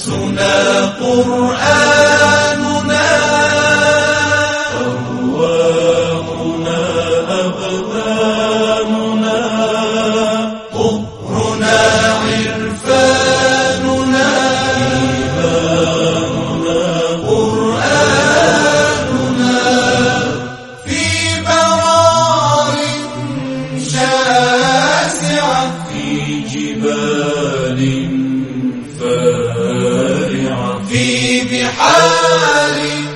شمسنا قرآننا أرواحنا أبداننا طهرنا عرفاننا إيماننا قرآننا في برار شاسعة في جبال فارعة في بحار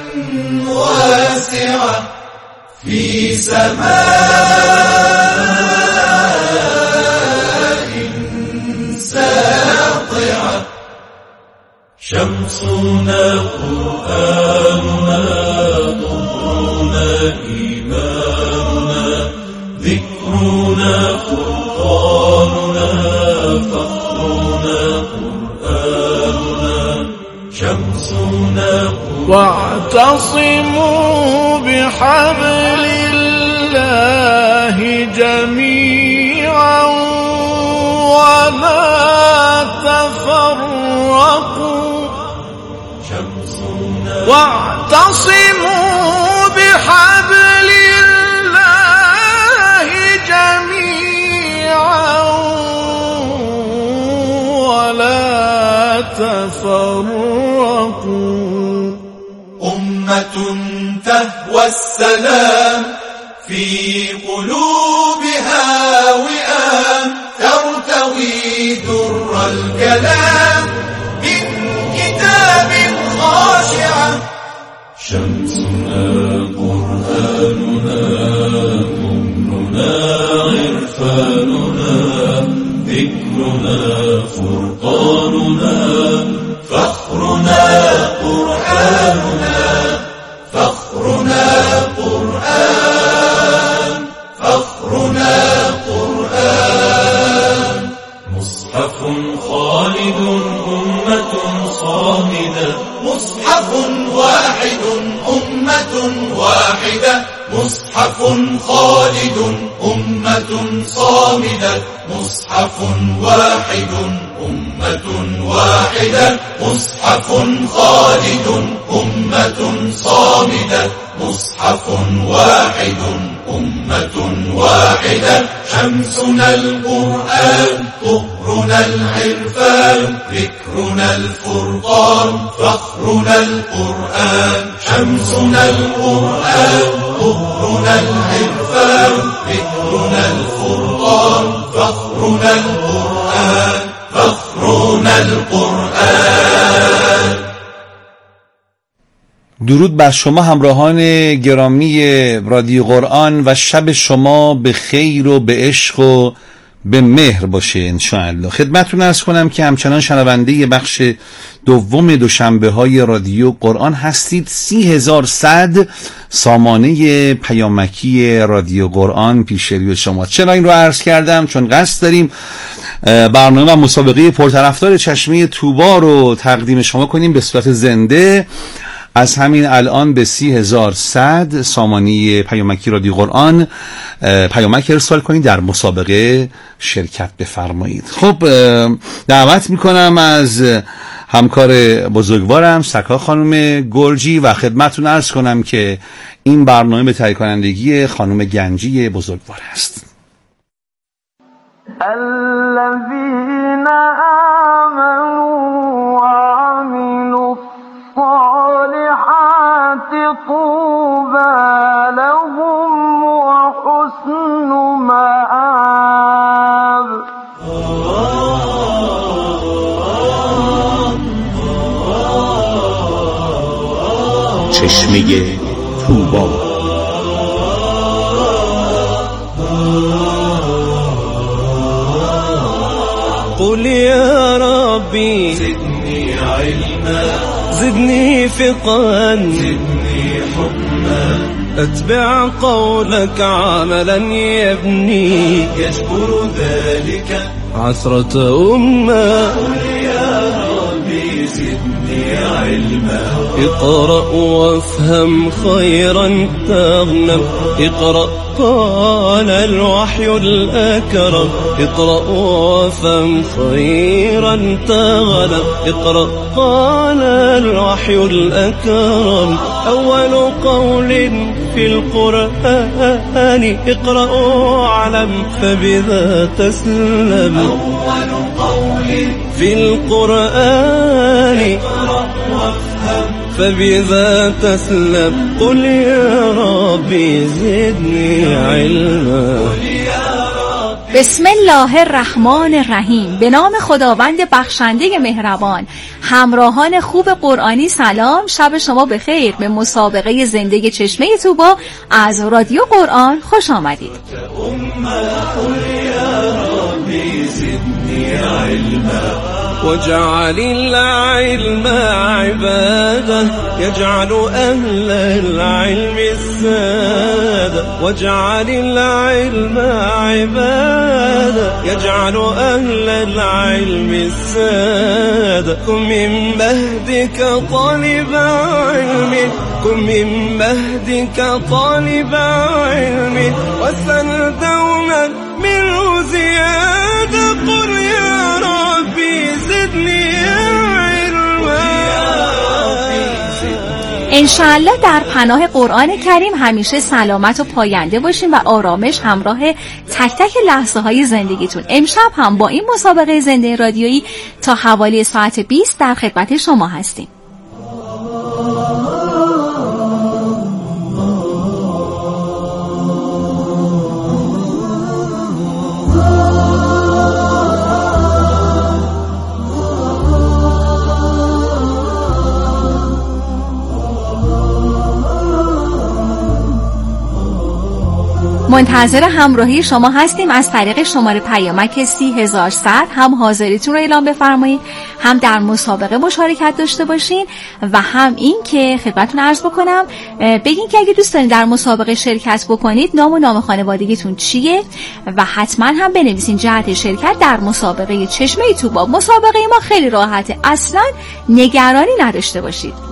واسعة في سماء ساطعة شمسنا قرآننا طهرنا إيماننا ذكرنا فرقاننا فخرنا قرآننا شمسنا واعتصموا بحبل الله جميعا ولا تفرقوا شمسنا واعتصموا بحبل الله جميعا ولا تفرقوا أمة تهوى السلام في قلوبها وئام ترتوي در الكلام من كتاب خاشعة شمسنا قرآننا ضمننا عرفاننا ذكرنا فرقاننا فخرنا قرآننا فخرنا قرآن فخرنا قرآن مصحف خالد أمة صامدة مصحف واحد أمة واحدة مصحف خالد أمة صامدة مصحف واحد أمة واحدة مصحف خالد أمة صامدة مصحف واحد أمة واحدة شمسنا القرآن طهرنا العرفان ذكرنا الفرقان فخرنا القرآن شمسنا القرآن طهرنا العرفان ذكرنا الفرقان فخرنا القرآن فخرنا القرآن. درود بر شما همراهان گرامی رادیو قرآن و شب شما به خیر و به عشق و به مهر باشه انشاءالله. خدمتتون عرض کنم که همچنان شنونده بخش دوم دوشنبه های رادیو قرآن هستید. 30,100 سامانه پیامکی رادیو قرآن پیش روی شما. چرا این رو عرض کردم؟ چون قصد داریم برنامه و مسابقه پرطرفدار چشمه طوبا رو تقدیم شما کنیم به صورت زنده. از همین الان به 30,100 سامانه پیامکی رادیو قرآن پیامک ارسال کنید، در مسابقه شرکت بفرمایید. خب دعوت میکنم از همکار بزرگوارم سکا خانم گرجی و خدمتتون عرض کنم که این برنامه به تهیه کنندگی خانم گنجی بزرگوار است. الذين آمنوا وعملوا الصالحات طوبى لهم وحسن مآب. چشمه طوبا. قل يا ربي زدني علما زدني فقها زدني حكما أتبع قولك عملا يبني يجبر ذلك عثرة أمة. قل يا ربي زدني اقرأ وافهم خيرا تغنم اقرأ قال الوحي الأكرم اقرأ وافهم خيرا تغنم اقرأ قال الوحي الأكرم أول قول في القرآن اقرأ واعلم فبذا تسلم أول قول في القرآن فبذا تسلم قل يا ربي زدني علما. بسم الله الرحمن الرحیم. به نام خداوند بخشنده مهربان. همراهان خوب قرآنی سلام، شب شما بخیر. به مسابقه زنده چشمه طوبا از رادیو قرآن خوش آمدید. وجعل العلم عبادة يجعل أهل العلم السادة وجعل العلم عبادة يجعل أهل العلم السادة كن من مهدك طالب علم كن من مهدك طالب علم واسأل دوما منه زيادة قل يا ربي زدني علما. انشاءالله در پناه قرآن کریم همیشه سلامت و پاینده باشین و آرامش همراه تک تک لحظه های زندگیتون. امشب هم با این مسابقه زنده رادیویی تا حوالی ساعت 20 در خدمت شما هستیم. منتظر همراهی شما هستیم. از طریق شماره پیامک 30100 هم حاضریتون رو اعلام بفرمایید، هم در مسابقه مشارکت داشته باشین و هم این که خدمتتون عرض بکنم بگین که اگه دوست دارین در مسابقه شرکت بکنید نام و نام خانوادگیتون چیه و حتما هم بنویسین جهت شرکت در مسابقه چشمه طوبا. مسابقه ما خیلی راحته، اصلا نگرانی نداشته باشید.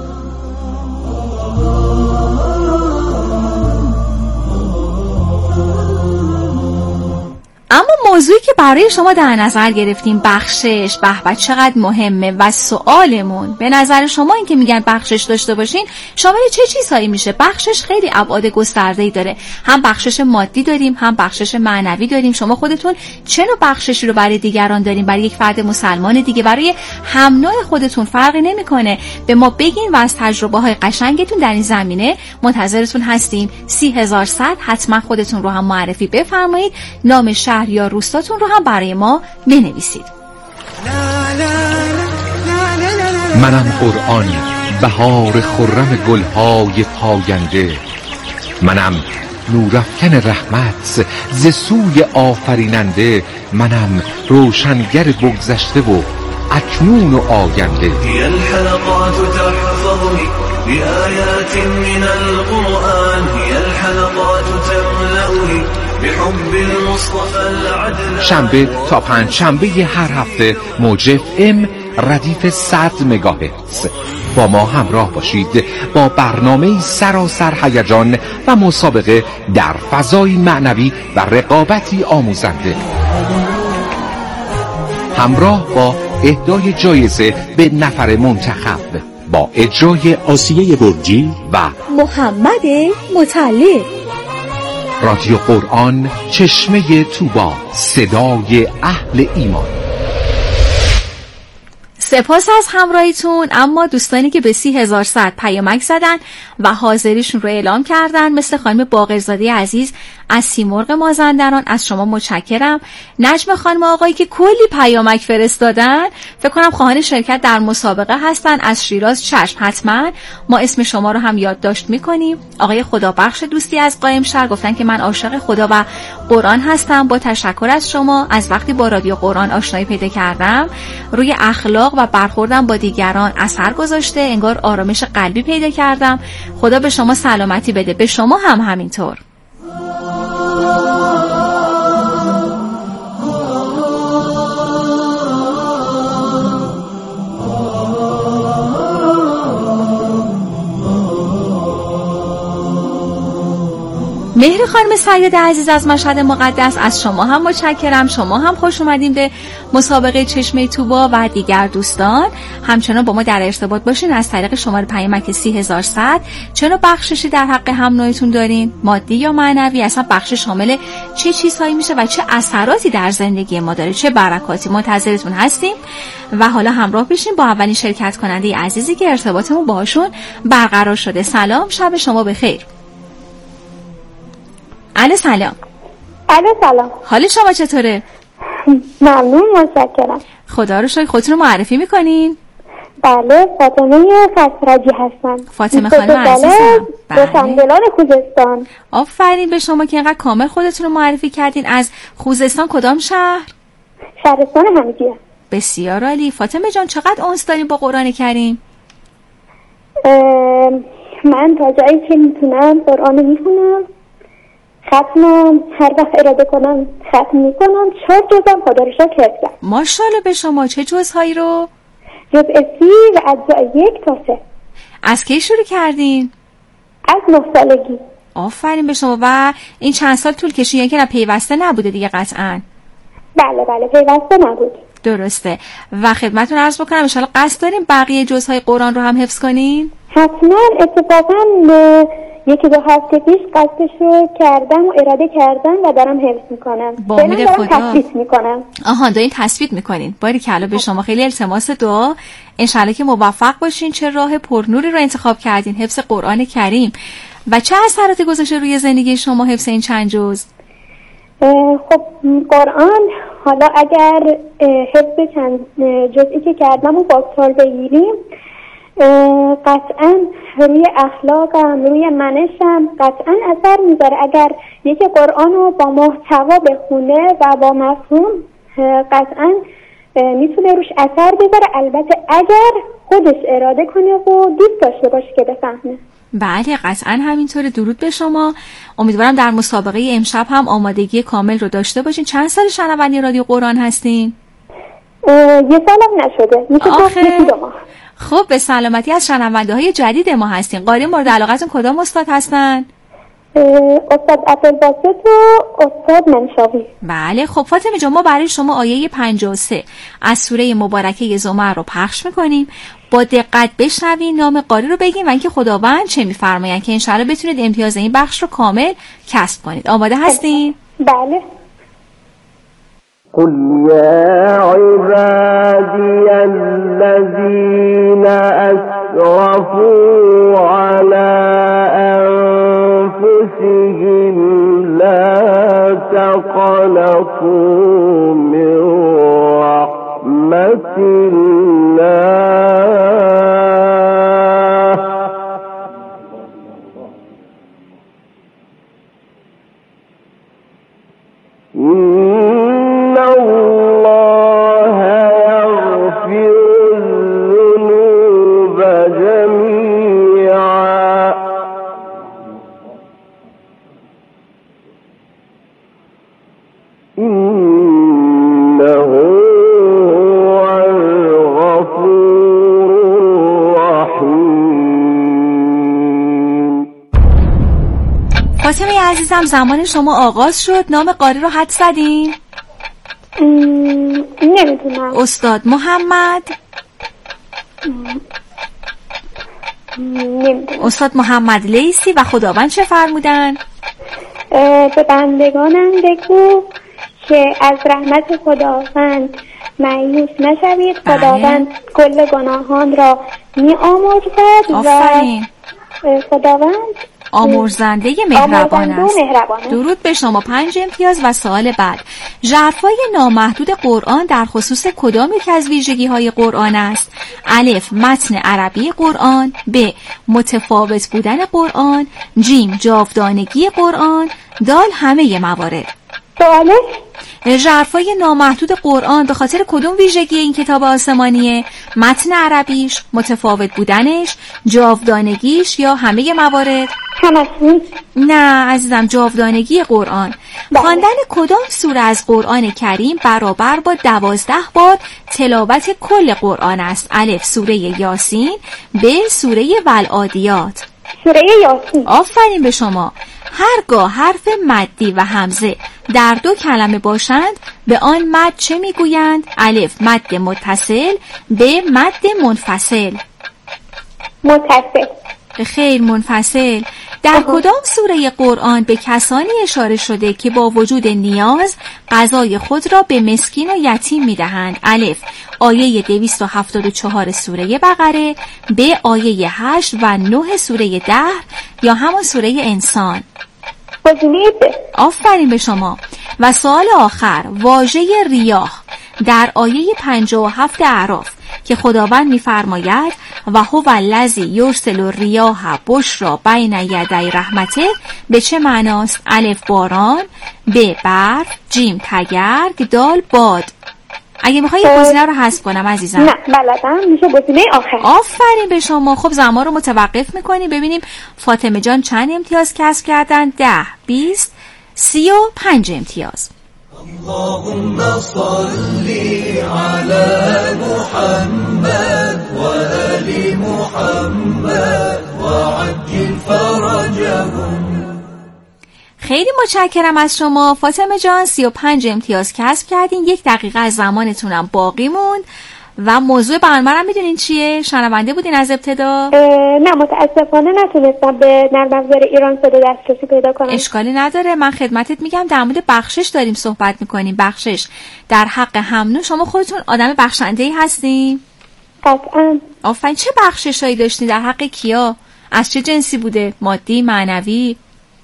اما موضوعی که برای شما در نظر گرفتیم بخشش، به چقدر مهمه و سوالمون به نظر شما این که میگن بخشش داشته باشین شامل چه چیزهایی میشه؟ بخشش خیلی ابعاد گسترده‌ای داره، هم بخشش مادی داریم هم بخشش معنوی داریم. شما خودتون چه نوع بخششی رو برای دیگران دارین؟ برای یک فرد مسلمان دیگه، برای هم نوع خودتون فرقی نمیکنه. به ما بگین و از تجربه‌های قشنگتون در این زمینه منتظرتون هستیم. 30100 حتما خودتون رو هم معرفی بفرمایید، نام شهر یا روستاتون رو هم برای ما بنویسید. منم قرآن، بهار خرم گلهای پاینده. منم نورافکن رحمت ز سوی آفریننده. منم روشنگر بگذشته و اکنون و آینده. هي الحلقات تحفظني بآيات من القرآن هي الحلقات تملأني بحب المصطفى العدل. شنبه تا پنج شنبه هر هفته موج FM ردیف 100 مگاهرتز. با ما همراه باشید با برنامه سراسر هیجان و مسابقه در فضای معنوی و رقابتی آموزنده، همراه با اهدای جایزه به نفر منتخب با اجرای آسیه برجی و محمد مطلع. رادیو قرآن، چشمه طوبا، صدای اهل ایمان. سپاس از همراهیتون. اما دوستانی که به 30100 پیامک زدن و حاضریشون رو اعلام کردن مثل خانم باقرزاده عزیز از سیمرغ مازندران، از شما متشکرم. نجم خانم آقایی که کلی پیامک فرستادن، فکر کنم خواهان شرکت در مسابقه هستن، از شیراز. چشم، حتما ما اسم شما رو هم یادداشت میکنیم. آقای خدابخش دوستی از قائمشهر گفتن که من عاشق خدا و قرآن هستم. با تشکر از شما. از وقتی با رادیو قرآن آشنایی پیدا کردم روی اخلاق و برخوردم با دیگران اثر گذاشته، انگار آرامش قلبی پیدا کردم. خدا به شما سلامتی بده، به شما هم همینطور. مهر خانم سید عزیز از مشهد مقدس، از شما هم متشکرم. شما هم خوش اومدین به مسابقه چشمه طوبا و دیگر دوستان. همچنان با ما در ارتباط باشین از طریق شماره پیامک 30100. چه نوع بخششی در حق هم نوعتون دارین؟ مادی یا معنوی؟ اصلا بخش شامل چه چیزهایی میشه و چه اثراتی در زندگی ما داره، چه برکاتی؟ منتظرتون هستیم و حالا همراه بشین با اولین شرکت کننده عزیزی که ارتباطمون باهاشون برقرار شده. سلام، شب شما بخیر. الو سلام. الو سلام. حال شما چطوره؟ ممنون، متشکرم. خدا رو شکر. خودتون رو معرفی میکنین؟ بله، فاطمه خسرجی هستم. فاطمه خانم عزیزم. بله. خوزستان. آفرین به شما که اینقدر کامل خودتون رو معرفی کردین. از خوزستان کدام شهر؟ شهرستان حمیدیه. بسیار عالی. فاطمه جان چقدر انس دارین با قرآن کریم؟ من تا جایی که میتونم قرآن میخونم، ختمم هر وقت اراده کنم ختم میکنم. 4 جزم خدا رو شکر کردم. ماشاءالله به شما. چه جزهایی رو؟ جزء 30 و اجزای 1 تا 3. از کی شروع کردین؟ از 9 سالگی. آفرین به شما. و این چند سال طول کشید؟ یعنی که نه پیوسته نبوده دیگه قطعاً؟ بله پیوسته نبود. درسته. و خدمتتون عرض بکنم ان شاءالله قصد داریم بقیه جزهای قرآن رو هم حفظ کنین؟ حتما. اتفاقاً 1-2 هفته پیش قصدش رو کردم و اراده کردم و دارم حفظ میکنم. با امید خدا تثبیت میکنم. آها، دارین تثبیت میکنین. باریکلا به شما. خیلی التماس دعا ان شاءالله که موفق باشین. چه راه پرنوری رو انتخاب کردین، حفظ قرآن کریم. و چه اثراتی گذاشته روی زندگی شما حفظ این چند جز؟ خب قرآن، حالا اگر حفظ چند جزئی که کردم و باکتال بگیریم، قطعا روی اخلاقم، روی منشم قطعا اثر میذاره. اگر یکی قرآن رو با محتوا بخونه و با مفهوم، قطعا میتونه روش اثر بذاره. البته اگر خودش اراده کنه و دوست داشته باشه که بفهمه. بله قطعا همینطوره. درود به شما. امیدوارم در مسابقه امشب هم آمادگی کامل رو داشته باشین. چند سال شنونده رادیو قرآن هستین؟ 1 سالم نشده. میشه 2 ماه. خب به سلامتی. از شنونده های جدید ما هستین. قاری مورد علاقتون کدام استاد هستن؟ استاد عبدالباسط و استاد منشاوی. بله. خب فاطمه جان، ما برای شما آیه 53 از سوره مبارکه زمر رو پخش میکنیم. با دقت بشنوین، نام قاری رو بگیم و اینکه خداوند چه میفرمایند که انشاءالله بتونید امتیاز این بخش رو کامل کسب کنید. آماده هستین؟ بله. قل يا عبادي الذين أسرفوا على أنفسهم لا تقنطوا من رحمة الله إن الله يغفر الذنوب جميعا إنه هو الغفور الرحيم. فاطمه عزیزم، زمان شما آغاز شد. نام قاری رو حد زدین؟ نمیدونم. استاد محمد؟ نمیدونم. استاد محمد لیثی. و خداوند چه فرمودن؟ به بندگانم بگو که از رحمت خداوند مایوس نشوید. خداوند کل گناهان را می آمرزد و خداوند آمرزنده مهربان است. درود به شما. 5 امتیاز. و سوال بعد، ژرفای نامحدود قرآن در خصوص کدام یک از ویژگی‌های قرآن است؟ الف متن عربی قرآن، ب متفاوت بودن قرآن، جیم جاودانگی قرآن، دال همه موارد. سواله؟ ژرفای نامحدود قرآن به خاطر کدوم ویژگی این کتاب آسمانیه؟ متن عربیش، متفاوت بودنش، جاودانگیش یا همه موارد؟ همشون. نه عزیزم، جاودانگی قرآن. خواندن کدام سوره از قرآن کریم برابر با 12 بار تلاوت کل قرآن است؟ الف سوره یاسین، ب سوره والعادیات. سوره یاسین. آفرین به شما. هرگاه حرف مدی و همزه در دو کلمه باشند به آن مد چه میگویند؟ الف مد متصل، ب مد منفصل. متصل. خیر، منفصل. در کدام سوره قرآن به کسانی اشاره شده که با وجود نیاز غذای خود را به مسکین و یتیم میدهند؟ الف آیه 274 سوره بقره، ب آیه 8 و 9 سوره دهر یا همان سوره انسان. گزینه ب. آفرین به شما. و سوال آخر، واژه ریاح در آیه 57 اعراف که خداوند می‌فرماید و هو الذی یرسل الریاح بشرا بین یدی رحمته به چه معناست؟ الف باران، ب برف، جیم تگرگ، دال باد. اگه میخوای این گزینه رو حذف کنم عزیزم. نه بلدم، میشه گزینه آخر. آفرین به شما. خب زمان رو متوقف میکنیم ببینیم فاطمه جان چند امتیاز کسب کردن؟ 10، 20، 35 امتیاز. اللهم صل على محمد وآل محمد وعجل فرجهم. خیلی متشکرم از شما فاطمه جان. 35 امتیاز کسب کردین. 1 دقیقه از زمانتونم باقی موند و موضوع برنامه رو میدونین چیه؟ شنونده بودین از ابتدا؟ نه متاسفانه نتونستم به نرم افزار ایران صدا دسترسی پیدا کنم. اشکالی نداره، من خدمتت میگم در مورد بخشش داریم صحبت میکنیم. بخشش در حق همنو. شما خودتون آدم بخشنده‌ای هستین؟ قطعا. آفرین. چه بخششایی داشتین؟ در حق کیا؟ از چه جنسی بوده؟ مادی، معنوی؟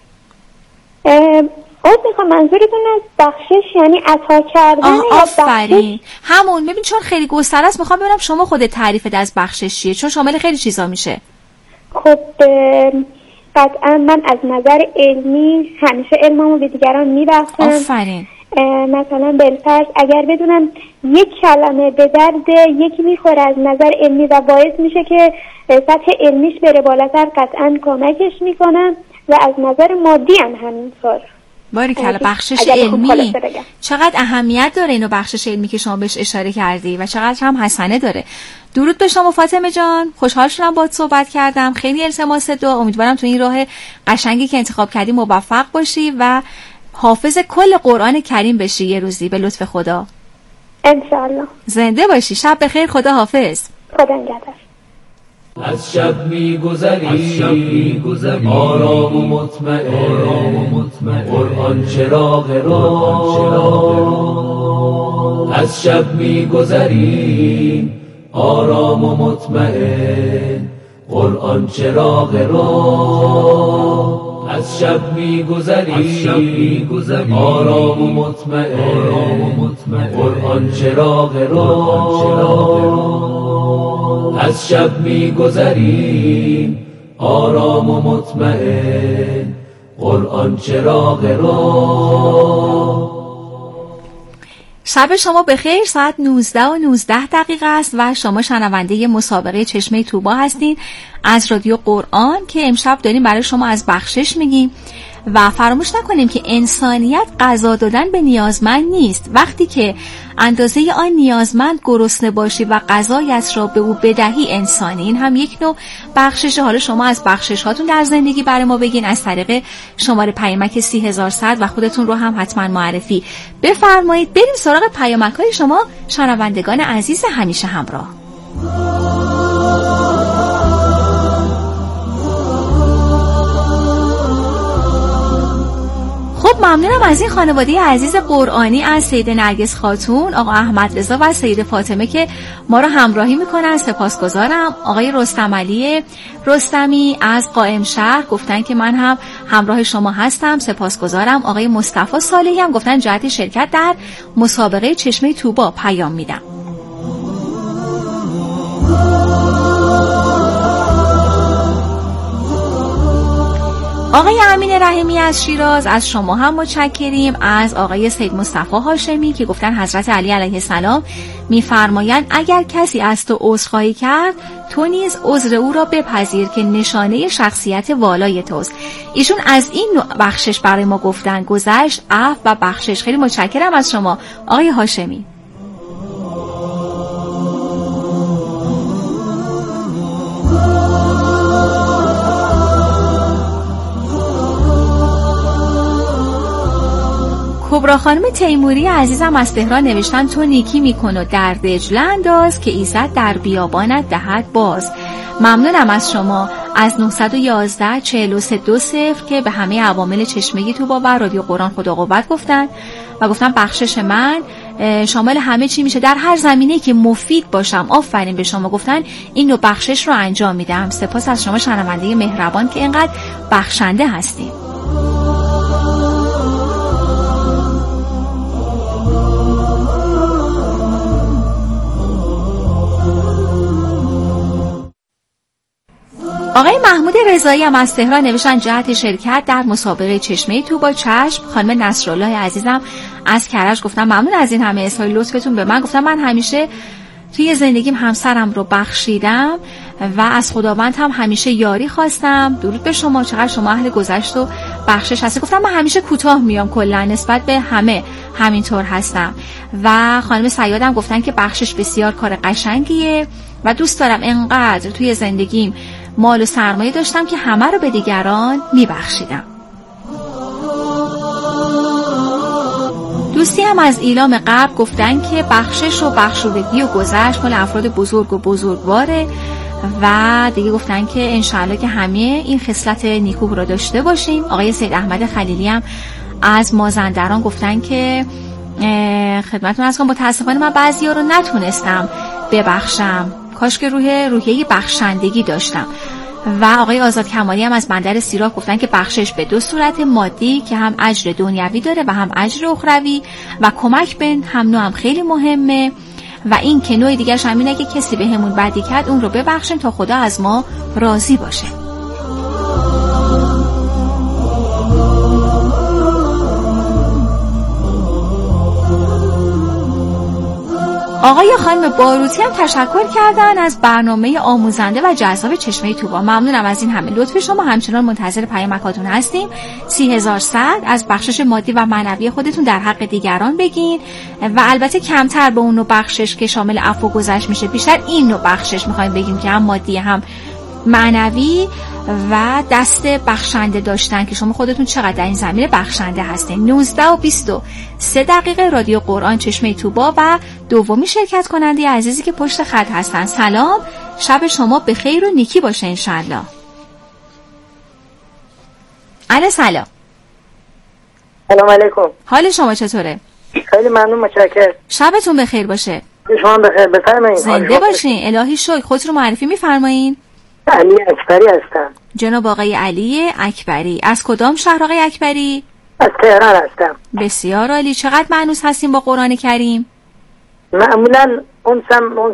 میخوام منظورتون از بخشش یعنی عطا کردن یا آفرین همون. ببین چون خیلی گستره است میخوام ببینم شما خودت تعریفت از بخشش چیه، چون شامل خیلی چیزا میشه. خب قطعا من از نظر علمی همیشه علممو به دیگران میبخشم. آفرین. مثلا بالفرض اگر بدونم یک کلمه به درد یکی میخوره از نظر علمی و باعث میشه که سطح علمیش بره بالاتر، قطعا کمکش میکنم و از نظر مادی هم همینطور. باریکلا. بخشش علمی چقدر اهمیت داره اینو بخشش علمی که شما بهش اشاره کردی و چقدر هم حسنه داره. درود به شما فاطمه جان. خوشحال شدم باهات صحبت کردم. خیلی التماس دعا. امیدوارم تو این راه قشنگی که انتخاب کردی موفق باشی و حافظ کل قرآن کریم بشی یه روزی به لطف خدا. انشالله. زنده باشی. شب بخیر. خدا حافظ. خدا نگهدار. از شب می‌گذری آرام و مطمئن قرآن چراغ راه. از شب می‌گذری آرام و مطمئن قرآن چراغ راه. از شب می‌گذری آرام و مطمئن قرآن چراغ راه. از شب می‌گذری آرام و مطمئن قرآن چراغ راه. شب شما بخیر. ساعت 19:19 است و شما شنونده مسابقه چشمه طوبا هستین از رادیو قرآن که امشب داریم برای شما از بخشش میگیم. و فراموش نکنیم که انسانیت غذا دادن به نیازمند نیست. وقتی که اندازه آن نیازمند گرسنه باشی و غذایت را به او بدهی انسانی. این هم یک نوع بخشش. حالا شما از بخشش هاتون در زندگی برای ما بگین از طریق شماره پیامک 30100 و خودتون رو هم حتما معرفی بفرمایید. بریم سراغ پیامک های شما شنوندگان عزیز همیشه همراه. خب ممنونم از این خانواده عزیز قرآنی، از سید نرگس خاتون، آقا احمد رضا و سید فاطمه که ما رو همراهی میکنن. سپاسگزارم. آقای رستم علی رستمی از قائم شهر گفتن که من هم همراه شما هستم. سپاسگزارم. آقای مصطفی صالحی هم گفتن جهت شرکت در مسابقه چشمه طوبا پیام میدم. آقای امین رحیمی از شیراز از شما هم متشکریم. از آقای سید مصطفی هاشمی که گفتن حضرت علی علیه السلام میفرمایند اگر کسی از تو عذرخواهی کرد تو نیز عذر او را بپذیر که نشانه شخصیت والای توست. ایشون از این نوع بخشش برای ما گفتن، گذشت، عفو و بخشش. خیلی متشکرم از شما آقای هاشمی. همراه خانم تیموری عزیزم از تهران نوشتن تو نیکی میکن و در دجله انداز که ایزد در بیابانت دهد باز. ممنونم از شما. از 911 4320 که به همه عوامل چشمگی توبا و رادیو قرآن خدا قوت گفتن و گفتن بخشش من شامل همه چی میشه، در هر زمینه‌ای که مفید باشم. آفرین به شما، گفتن این نوع بخشش رو انجام میدم. سپاس از شما شنونده مهربان که اینقدر بخشنده هستید. آقای محمود رضایی هم از تهران نوشتن جهت شرکت در مسابقه چشمه توبا چشم. خانم نصرالله عزیزم از کرج گفتن ممنون از این همه اظهار لطفتون به من. گفتن من همیشه توی زندگیم همسرم رو بخشیدم و از خداوند هم همیشه یاری خواستم. درود به شما، چقدر شما اهل گذشت و بخشش هستی. گفتم من همیشه کوتاه میام، کلا نسبت به همه همینطور هستم. و خانم سیادم گفتن که بخشش بسیار کار قشنگیه و دوست دارم انقدر توی زندگیم مال و سرمایه داشتم که همه رو به دیگران میبخشیدم. دوستی هم از ایلام غرب گفتن که بخشش و بخشودگی و گذشت مال افراد بزرگ و بزرگواره و دیگه گفتن که انشاءالله که همه این خصلت نیکو رو داشته باشیم. آقای سید احمد خلیلی هم از مازندران گفتن که خدمتتون عرض کنم متاسفانه من بعضیا رو نتونستم ببخشم، کاش که روحیه بخشندگی داشتم. و آقای آزاد کمالی هم از بندر سیراک گفتن که بخشش به دو صورت مادی که هم اجر دنیوی داره و هم اجر اخروی و کمک به هم نوع هم خیلی مهمه و این که نوع دیگرش هم اینه که کسی به همون بدی کرد اون رو ببخشیم تا خدا از ما راضی باشه. آقای خانم باروتی هم تشکر کردن از برنامه آموزنده و جذاب چشمه توبا. ممنونم از این همه لطف شما. همچنان منتظر پیامکاتون هستیم. 30100 از بخشش مادی و معنوی خودتون در حق دیگران بگین و البته کمتر به اون نوع بخشش که شامل عفو و گذشت میشه، بیشتر این نوع بخشش میخوایم بگیم که هم مادی هم معنوی و دست بخشنده داشتن که شما خودتون چقدر در این زمینه بخشنده هستین. 19 و 23 دقیقه رادیو قرآن چشمه توبا و دومی شرکت کننده عزیزی که پشت خط هستن. سلام، شب شما به خیر و نیکی باشه انشالله. علی سلام. سلام علیکم. حال شما چطوره؟ خیلی ممنون، متشکرم. شبتون بخیر باشه. شما بخیر. بفرمایید. زنده باشین. الهی شکر. خودتون رو معرفی می‌فرمایید؟ علی اکبری هستم. جناب آقای علی اکبری. از کدام شهر آقای اکبری؟ از تهران هستم. بسیار عالی. چقدر مانوس هستیم با قرآن کریم؟ معمولا اونس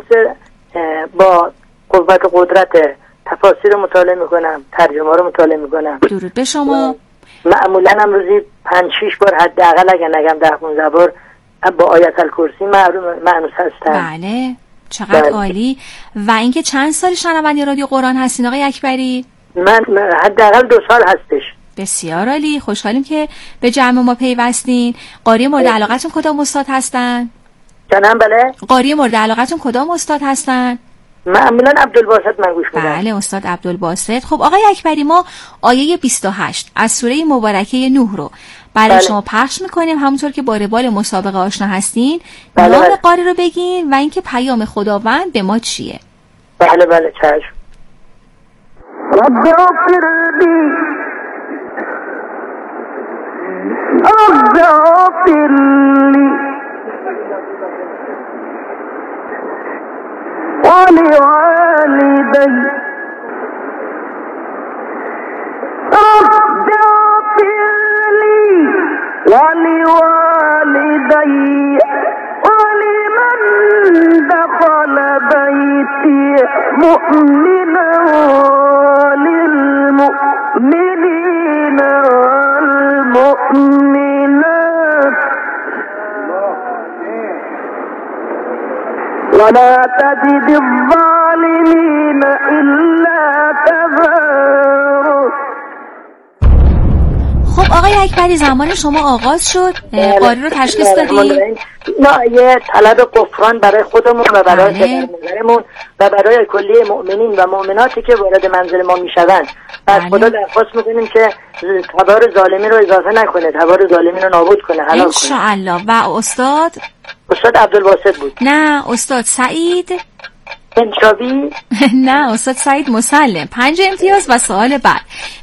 با قوت قدرت تفاسیر رو مطالعه میکنم، ترجمه رو مطالعه میکنم. درود به شما. معمولا هم روزی 5-6 بار حداقل اگه نگم 10-15 بار با آیت الکرسی مانوس هستم. بله، چقدر عالی. و اینکه چند سال شنونده رادیو قرآن هستین آقای اکبری؟ من حداقل 2 سال هستش. بسیار عالی. خوشحالیم که به جمع ما پیوستین. قاری مورد علاقتون کدام استاد هستن؟ جانم بله. قاری مورد علاقتون کدام استاد هستن؟ معمولا عبدالباسط من گوش میدم. بله، استاد عبدالباسط. خب آقای اکبری، ما آیه 28 از سوره مبارکه نوح رو برای شما پخش میکنیم. همونطور که با روال مسابقه آشنا هستین، نام قاری رو بگین و اینکه پیام خداوند به ما چیه. بله بله چشم. رب اغفر لی ولوالدي رب اغفر لي ولوالدي ولمن دخل بيتي مؤمنا وللمؤمنين والمؤمنات ولا تزد الظالمين إلا تبارا. خب آقای اکبری زمان شما آغاز شد، قاری رو تشخیص دادی؟ نه، یه طلب غفران برای خودمون و برای پدرمون و برای کلیه مؤمنین و مؤمناتی که وارد منزل ما میشوند و از خدا درخواست میکنیم که تبار ظالمین رو اضافه نکنه، تبار ظالمین رو نابود کنه، هلاک کنه انشاءالله. و استاد عبدالباسط بود. نه استاد سعید انشابی. نه استاد سعید مسلم. 5 امتیاز. و سوال بعد،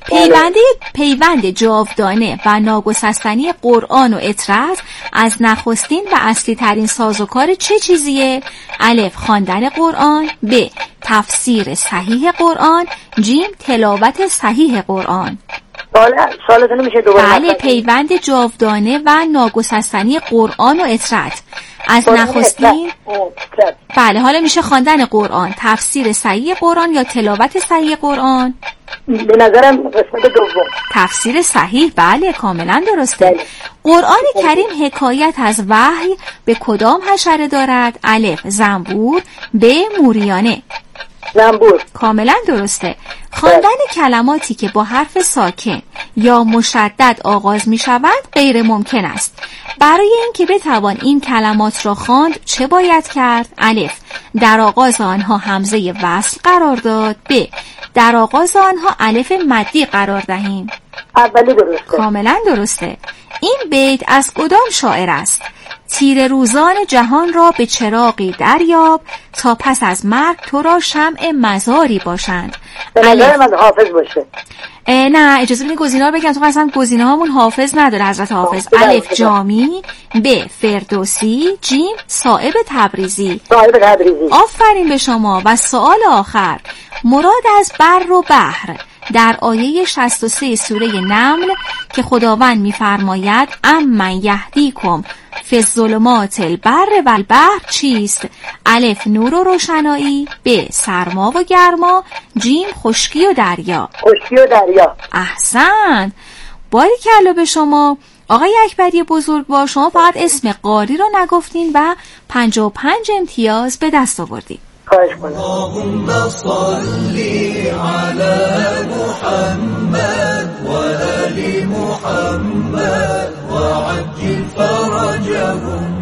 پیوند جاودانه و ناگسستنی قرآن و اطرت از نخستین و اصلی ترین سازوکار چه چیزیه؟ الف خواندن قرآن، ب تفسیر صحیح قرآن، جیم تلاوت صحیح قرآن. سوالتون میشه دوباره؟ بله، پیوند جاودانه و ناگسستنی قرآن و اطرت از نخستین. بله، حالا میشه خواندن قرآن، تفسیر صحیح قرآن یا تلاوت صحیح قرآن؟ به نظرم قسمت دوم، تفسیر صحیح. بله کاملا درسته. قرآن کریم حکایت از وحی به کدام حشره دارد؟ الف زنبور، ب موریانه. زنبور. کاملا درسته. خواندن کلماتی که با حرف ساکن یا مشدد آغاز می شود غیر ممکن است. برای اینکه بتوان این کلمات را خواند چه باید کرد؟ الف در آغاز آنها همزه وصل قرار داد، ب در آغاز آنها الف مدی قرار دهیم. اولی درسته. کاملا درسته. این بیت از کدام شاعر است؟ تیر روزان جهان را به چراغی دریاب تا پس از مرگ تو را شمع مزاری باشند. به نظر من حافظ باشه. نه اجازه بدین گزینه‌ها رو بگم، تو اصلا گزینه هامون حافظ نداره حضرت حافظ. الف جامی، ب فردوسی، جیم صائب تبریزی. آفرین به شما. و سوال آخر، مراد از بر و بحر در آیه 63 سوره نمل که خداوند می‌فرماید امن یهدیکم فی الظلمات البر و البحر چیست؟ الف نور و روشنایی، ب سرما و گرما، جیم خشکی و دریا. خشکی و دریا. احسن، باریکلا به شما. آقای اکبری بزرگوار، شما فقط اسم قاری رو نگفتین و 55 امتیاز به دست آوردین. خواهش کنم. اللهم صلی علی محمد و آل محمد و عجل فرجهم.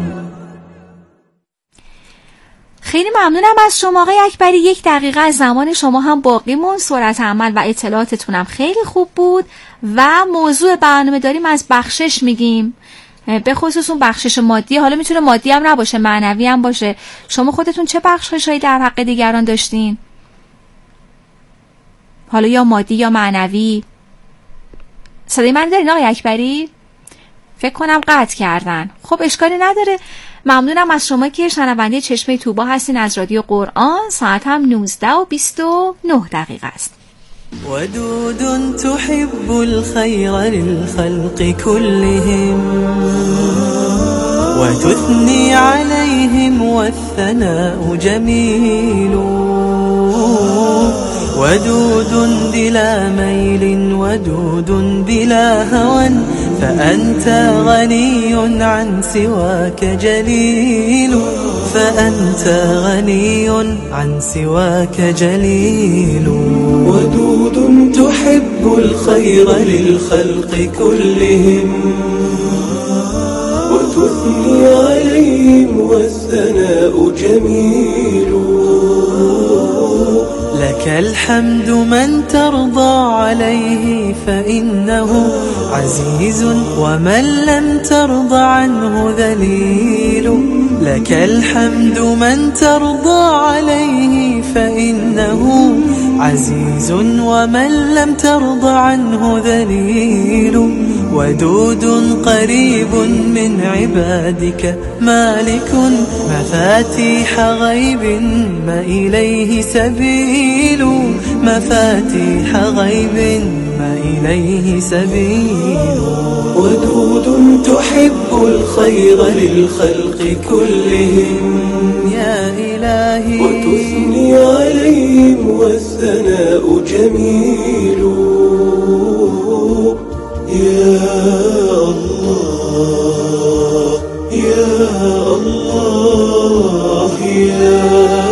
خیلی ممنونم از شما آقای اکبری. 1 دقیقه از زمان شما هم باقی مون. سرعت عمل و اطلاعاتتونم خیلی خوب بود و موضوع برنامه داریم از بخشش میگیم، به خصوص اون بخشش مادی. حالا میتونه مادی هم نباشه، معنوی هم باشه. شما خودتون چه بخششایی در حق دیگران داشتین؟ حالا یا مادی یا معنوی. صدای من دارین آقای اکبری؟ فکر کنم قطع کردن. خب اشکالی نداره. ممنونم از شما که شنونده چشمه توبا هستین از رادیو قرآن. ساعت هم 19:29 است. ودود تحب الخير للخلق كلهم وتثني عليهم والثناء جميل ودود بلا ميل ودود بلا هوى فأنت غني عن سواك جليل فأنت غني عن سواك جليل ودود تحب الخير للخلق كلهم وتثني عليهم والثناء جميل لك الحمد من ترضى عليه فإنه عزيز ومن لم ترضى عنه ذليل لك الحمد من ترضى عليه فإنه عزيز ومن لم ترضى عنه ذليل ودود قريب من عبادك مالك مفاتيح غيب ما إليه سبيل مفاتيح غيب ما إليه سبيل ودود تحب الخير للخلق كلهم يا إلهي وتثني عليهم والثناء جميل